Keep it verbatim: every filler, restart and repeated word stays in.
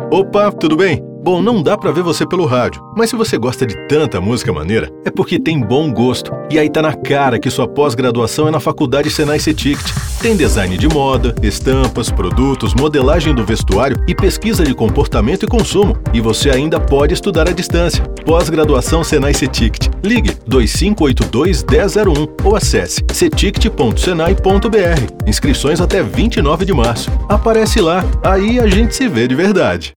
Opa, tudo bem? Bom, não dá pra ver você pelo rádio, mas se você gosta de tanta música maneira, é porque tem bom gosto. E aí tá na cara que sua pós-graduação é na Faculdade Senai CETICT. Tem design de moda, estampas, produtos, modelagem do vestuário e pesquisa de comportamento e consumo. E você ainda pode estudar à distância. Pós-graduação Senai CETICT. Ligue dois cinco oito dois, um zero zero um ou acesse cetict ponto senai ponto br. Inscrições até vinte e nove de março. Aparece lá, aí a gente se vê de verdade.